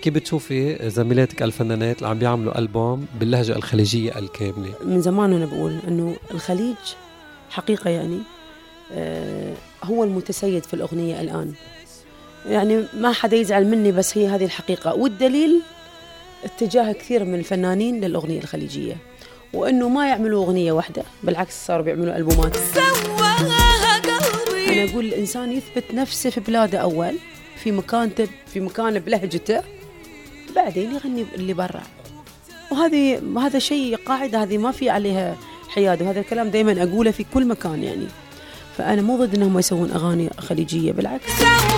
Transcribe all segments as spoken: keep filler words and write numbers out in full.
كيف بتشوفي زميلاتك الفنانات اللي عم بيعملوا ألبوم باللهجة الخليجية الكاملة؟ من زمان أنا بقول أنه الخليج حقيقة يعني آه هو المتسيد في الأغنية الآن، يعني ما حدا يزعل مني بس هي هذه الحقيقة، والدليل اتجاه كثير من الفنانين للأغنية الخليجية، وأنه ما يعملوا أغنية واحدة، بالعكس صاروا بيعملوا ألبومات. أنا أقول الإنسان يثبت نفسه في بلاده أول، في مكانته في مكانه بلهجته، بعدين يغني اللي برا. وهذه هذا شيء قاعدة، هذه ما في عليها حياد، وهذا الكلام دائما أقوله في كل مكان يعني. فأنا مو ضد أنهم يسوون أغاني خليجية، بالعكس،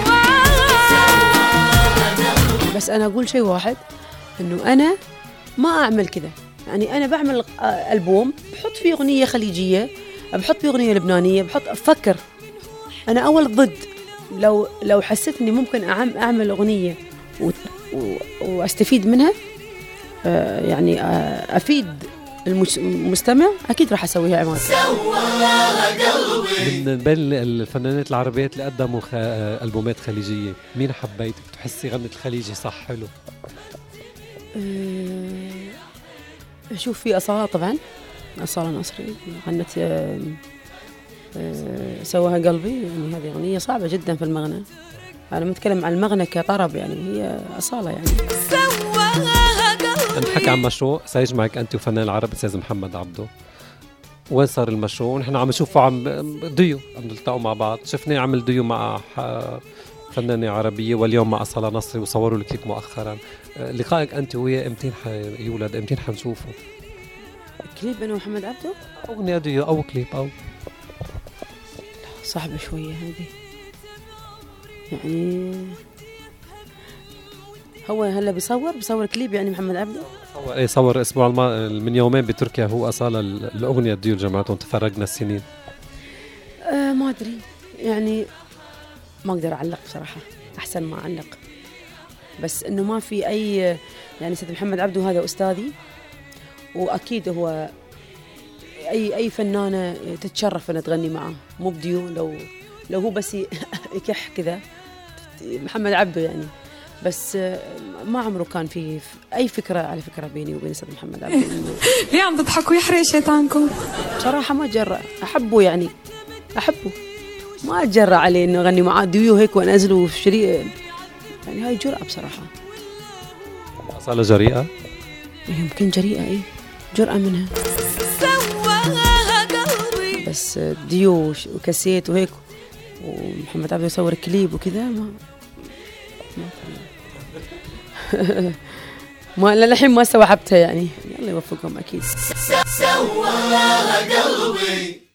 بس أنا أقول شيء واحد، أنه أنا ما أعمل كذا. يعني أنا بعمل ألبوم بحط فيه أغنية خليجية، بحط فيه أغنية لبنانية، بحط أفكر. أنا أول ضد، لو لو حسيت إني ممكن أعمل أغنية وأستفيد منها، يعني أفيد المستمع، أكيد راح أسويها عماد. من بين الفنانات العربيات اللي قدموا ألبومات خليجية، مين حبيتك تحسي غنت الخليجي صح حلو؟ شوف، في أصالة طبعا، أصالة نصري غنت سواها قلبي، يعني هذه أغنية صعبة جدا في المغنى. أنا متكلم عن المغنى كطرب، يعني هي أصالة يعني. نحكي عن مشروع سيجمعك أنت وفنان العرب أستاذ محمد عبده، وين صار المشروع؟ نحن عم نشوفه عم ديو عم نلتقوا مع بعض، شفناه عمل ديو مع فنانة عربية، واليوم مع أصالة نصري، وصوروا الكليب مؤخرا. لقائك أنت وياه امتين حيولد؟ امتين حنشوفه؟ كليب أنا ومحمد عبده؟ أغنية ديو أو كليب أو صعبة شوية هذه، يعني هو هلا بيصور بيصور كليب يعني محمد عبده؟ صور ايه، صور اسبوع الم... من يومين بتركيا هو أصالة الأغنية ديو جمعتهم تفرقنا السنين. أه ما أدري، يعني ما أقدر أعلق بصراحة، أحسن ما أعلق، بس إنه ما في أي، يعني سيد محمد عبده هذا أستاذي، وأكيد هو أي أي فنانة تتشرف أن تغني معه، مو بديو، لو لو هو بس يكح كذا محمد عبده يعني، بس ما عمره كان في أي فكرة على فكرة بيني وبين سيد محمد عبده. ليه عم تضحكوا يحرق شيطانكم؟ بصراحة ما أتجرأ، أحبه يعني أحبه، ما أتجرأ عليه إنه أغني معاه ديو هيك وأنزله في شريط، يعني هاي جرأة بصراحة. أصالة جريئة؟ يمكن جريئة، إيه جرأة منها، بس ديو وكاسيت وهيك، ومحمد عبده يصور كليب وكذا، ما ما ما للحين ما استوعبتها يعني. يلا يوفقهم أكيد. سواها قلبي.